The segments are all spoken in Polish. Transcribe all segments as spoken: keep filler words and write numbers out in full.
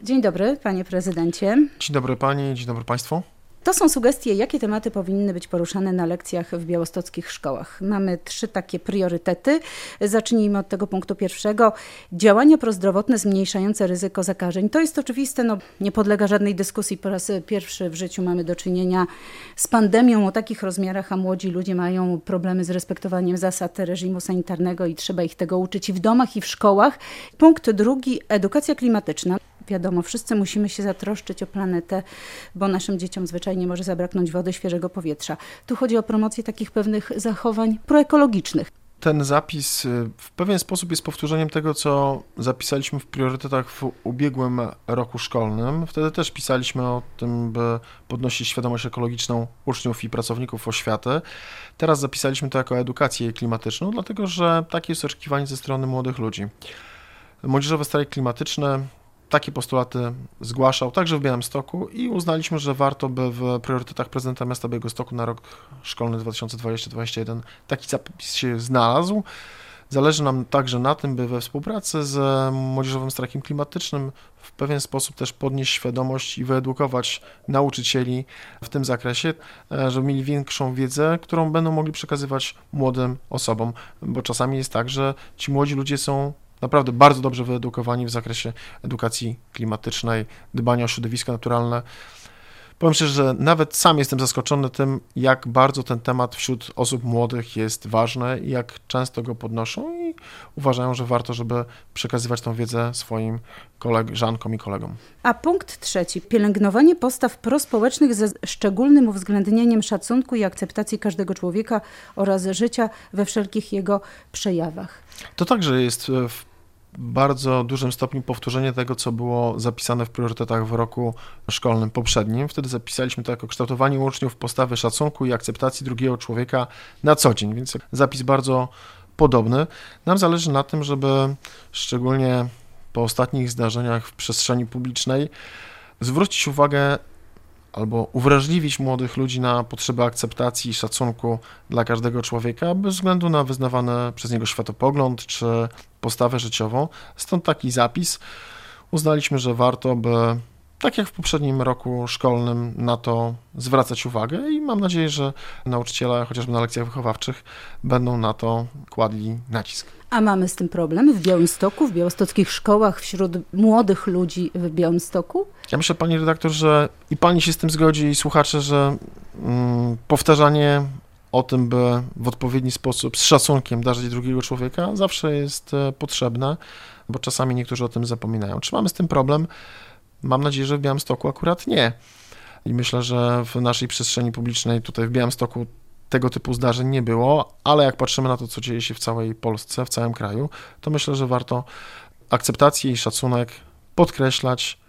Dzień dobry, panie prezydencie. Dzień dobry pani, dzień dobry państwu. To są sugestie, jakie tematy powinny być poruszane na lekcjach w białostockich szkołach. Mamy trzy takie priorytety. Zacznijmy od tego punktu pierwszego. Działania prozdrowotne zmniejszające ryzyko zakażeń. To jest oczywiste, no, nie podlega żadnej dyskusji. Po raz pierwszy w życiu mamy do czynienia z pandemią o takich rozmiarach, a młodzi ludzie mają problemy z respektowaniem zasad reżimu sanitarnego i trzeba ich tego uczyć i w domach, i w szkołach. Punkt drugi, edukacja klimatyczna. Wiadomo, wszyscy musimy się zatroszczyć o planetę, bo naszym dzieciom zwyczajnie może zabraknąć wody, świeżego powietrza. Tu chodzi o promocję takich pewnych zachowań proekologicznych. Ten zapis w pewien sposób jest powtórzeniem tego, co zapisaliśmy w priorytetach w ubiegłym roku szkolnym. Wtedy też pisaliśmy o tym, by podnosić świadomość ekologiczną uczniów i pracowników oświaty. Teraz zapisaliśmy to jako edukację klimatyczną, dlatego że takie jest oczekiwanie ze strony młodych ludzi. Młodzieżowy strajk klimatyczny takie postulaty zgłaszał także w Białymstoku i uznaliśmy, że warto by w priorytetach prezydenta miasta Białegostoku na rok szkolny dwa tysiące dwudziesty dwudziesty pierwszy taki zapis się znalazł. Zależy nam także na tym, by we współpracy z Młodzieżowym Strajkiem Klimatycznym w pewien sposób też podnieść świadomość i wyedukować nauczycieli w tym zakresie, żeby mieli większą wiedzę, którą będą mogli przekazywać młodym osobom, bo czasami jest tak, że ci młodzi ludzie są naprawdę bardzo dobrze wyedukowani w zakresie edukacji klimatycznej, dbania o środowisko naturalne. Powiem szczerze, że nawet sam jestem zaskoczony tym, jak bardzo ten temat wśród osób młodych jest ważny i jak często go podnoszą i uważają, że warto, żeby przekazywać tą wiedzę swoim koleżankom i kolegom. A punkt trzeci. Pielęgnowanie postaw prospołecznych ze szczególnym uwzględnieniem szacunku i akceptacji każdego człowieka oraz życia we wszelkich jego przejawach. To także jest w bardzo dużym stopniu powtórzenie tego, co było zapisane w priorytetach w roku szkolnym poprzednim. Wtedy zapisaliśmy to jako kształtowanie uczniów postawy szacunku i akceptacji drugiego człowieka na co dzień, więc zapis bardzo podobny. Nam zależy na tym, żeby szczególnie po ostatnich zdarzeniach w przestrzeni publicznej zwrócić uwagę albo uwrażliwić młodych ludzi na potrzeby akceptacji i szacunku dla każdego człowieka, bez względu na wyznawany przez niego światopogląd czy postawę życiową. Stąd taki zapis. Uznaliśmy, że warto by, tak jak w poprzednim roku szkolnym, na to zwracać uwagę i mam nadzieję, że nauczyciele, chociażby na lekcjach wychowawczych, będą na to kładli nacisk. A mamy z tym problem w Białymstoku, w białostockich szkołach, wśród młodych ludzi w Białymstoku? Ja myślę, pani redaktor, że i pani się z tym zgodzi, i słuchacze, że mm, powtarzanie o tym, by w odpowiedni sposób, z szacunkiem darzyć drugiego człowieka, zawsze jest potrzebne, bo czasami niektórzy o tym zapominają. Czy mamy z tym problem? Mam nadzieję, że w Białymstoku akurat nie. I myślę, że w naszej przestrzeni publicznej tutaj w Białymstoku tego typu zdarzeń nie było, ale jak patrzymy na to, co dzieje się w całej Polsce, w całym kraju, to myślę, że warto akceptację i szacunek podkreślać,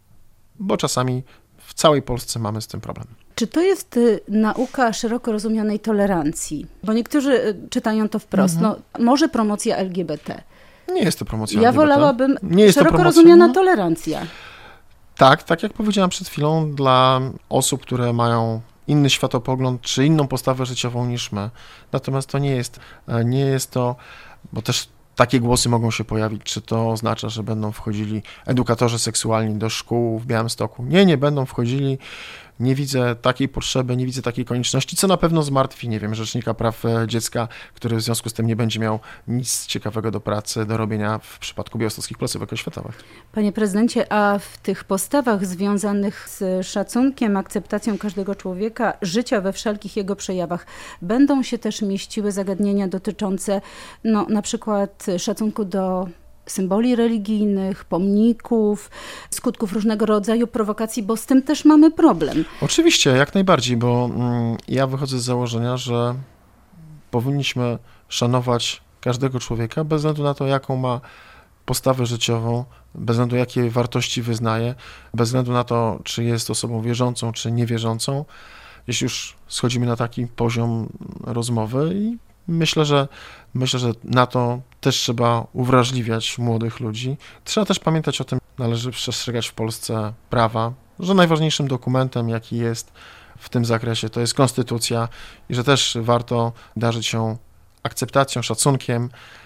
bo czasami w całej Polsce mamy z tym problem. Czy to jest y, nauka szeroko rozumianej tolerancji? Bo niektórzy y, czytają to wprost. Mhm. No, może promocja L G B T. Nie jest to promocja ja L G B T. Ja wolałabym nie jest szeroko to rozumiana no. tolerancja. Tak, tak jak powiedziałam przed chwilą, dla osób, które mają inny światopogląd czy inną postawę życiową niż my. Natomiast to nie jest, nie jest to, bo też takie głosy mogą się pojawić, czy to oznacza, że będą wchodzili edukatorzy seksualni do szkół w Białymstoku. Nie, nie będą wchodzili. Nie widzę takiej potrzeby, nie widzę takiej konieczności, co na pewno zmartwi, nie wiem, Rzecznika Praw Dziecka, który w związku z tym nie będzie miał nic ciekawego do pracy, do robienia w przypadku białostockich placówek oświatowych. Panie prezydencie, a w tych postawach związanych z szacunkiem, akceptacją każdego człowieka, życia we wszelkich jego przejawach, będą się też mieściły zagadnienia dotyczące no, na przykład szacunku do symboli religijnych, pomników, skutków różnego rodzaju prowokacji, bo z tym też mamy problem. Oczywiście, jak najbardziej, bo ja wychodzę z założenia, że powinniśmy szanować każdego człowieka bez względu na to, jaką ma postawę życiową, bez względu jakie wartości wyznaje, bez względu na to, czy jest osobą wierzącą, czy niewierzącą. Jeśli już schodzimy na taki poziom rozmowy i Myślę, że myślę, że na to też trzeba uwrażliwiać młodych ludzi. Trzeba też pamiętać o tym, należy przestrzegać w Polsce prawa, że najważniejszym dokumentem, jaki jest w tym zakresie, to jest konstytucja i że też warto darzyć się akceptacją, szacunkiem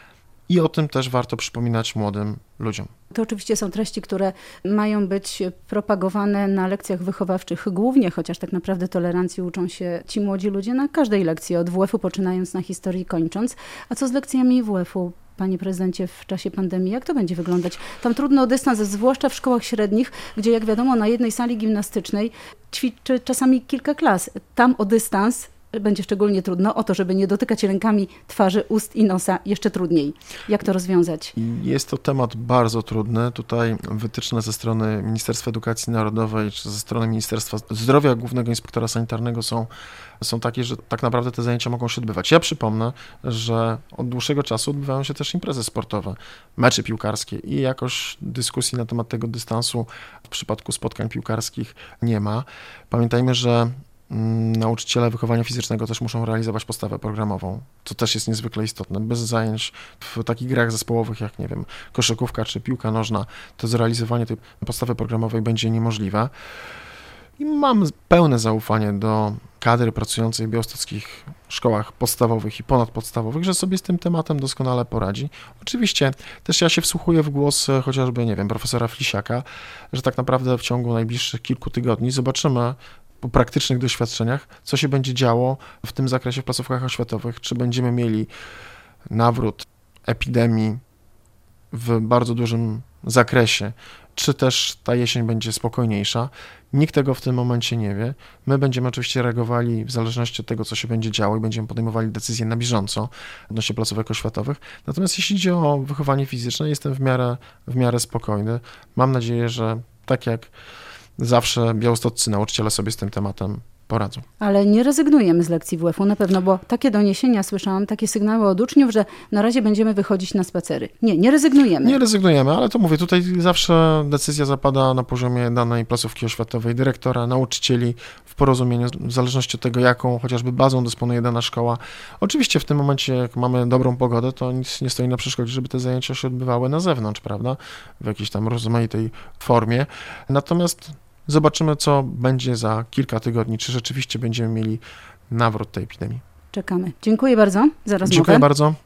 i o tym też warto przypominać młodym ludziom. To oczywiście są treści, które mają być propagowane na lekcjach wychowawczych głównie, chociaż tak naprawdę tolerancji uczą się ci młodzi ludzie na każdej lekcji, od W F-u poczynając na historii kończąc. A co z lekcjami W F-u? Panie prezydencie, w czasie pandemii, jak to będzie wyglądać? Tam trudno o dystans, zwłaszcza w szkołach średnich, gdzie jak wiadomo na jednej sali gimnastycznej ćwiczy czasami kilka klas. Tam o dystans będzie szczególnie trudno, o to, żeby nie dotykać rękami twarzy, ust i nosa, jeszcze trudniej. Jak to rozwiązać? Jest to temat bardzo trudny. Tutaj wytyczne ze strony Ministerstwa Edukacji Narodowej czy ze strony Ministerstwa Zdrowia, Głównego Inspektora Sanitarnego są, są takie, że tak naprawdę te zajęcia mogą się odbywać. Ja przypomnę, że od dłuższego czasu odbywają się też imprezy sportowe, mecze piłkarskie i jakoś dyskusji na temat tego dystansu w przypadku spotkań piłkarskich nie ma. Pamiętajmy, że nauczyciele wychowania fizycznego też muszą realizować podstawę programową, co też jest niezwykle istotne. Bez zajęć w takich grach zespołowych jak, nie wiem, koszykówka czy piłka nożna, to zrealizowanie tej podstawy programowej będzie niemożliwe. I mam pełne zaufanie do kadry pracującej w białostockich szkołach podstawowych i ponadpodstawowych, że sobie z tym tematem doskonale poradzi. Oczywiście też ja się wsłuchuję w głos chociażby, nie wiem, profesora Flisiaka, że tak naprawdę w ciągu najbliższych kilku tygodni zobaczymy po praktycznych doświadczeniach, co się będzie działo w tym zakresie w placówkach oświatowych, czy będziemy mieli nawrót epidemii w bardzo dużym zakresie, czy też ta jesień będzie spokojniejsza. Nikt tego w tym momencie nie wie. My będziemy oczywiście reagowali w zależności od tego, co się będzie działo i będziemy podejmowali decyzje na bieżąco odnośnie placówek oświatowych. Natomiast jeśli idzie o wychowanie fizyczne, jestem w miarę, w miarę spokojny. Mam nadzieję, że tak jak zawsze białostoccy nauczyciele sobie z tym tematem poradzą. Ale nie rezygnujemy z lekcji W F-u na pewno, bo takie doniesienia słyszałam, takie sygnały od uczniów, że na razie będziemy wychodzić na spacery. Nie, nie rezygnujemy. Nie rezygnujemy, ale to mówię, tutaj zawsze decyzja zapada na poziomie danej placówki oświatowej, dyrektora, nauczycieli w porozumieniu, w zależności od tego, jaką chociażby bazą dysponuje dana szkoła. Oczywiście w tym momencie, jak mamy dobrą pogodę, to nic nie stoi na przeszkodzie, żeby te zajęcia się odbywały na zewnątrz, prawda? W jakiejś tam rozmaitej formie. Natomiast zobaczymy, co będzie za kilka tygodni, czy rzeczywiście będziemy mieli nawrót tej epidemii. Czekamy. Dziękuję bardzo za rozmowę. Dziękuję bardzo.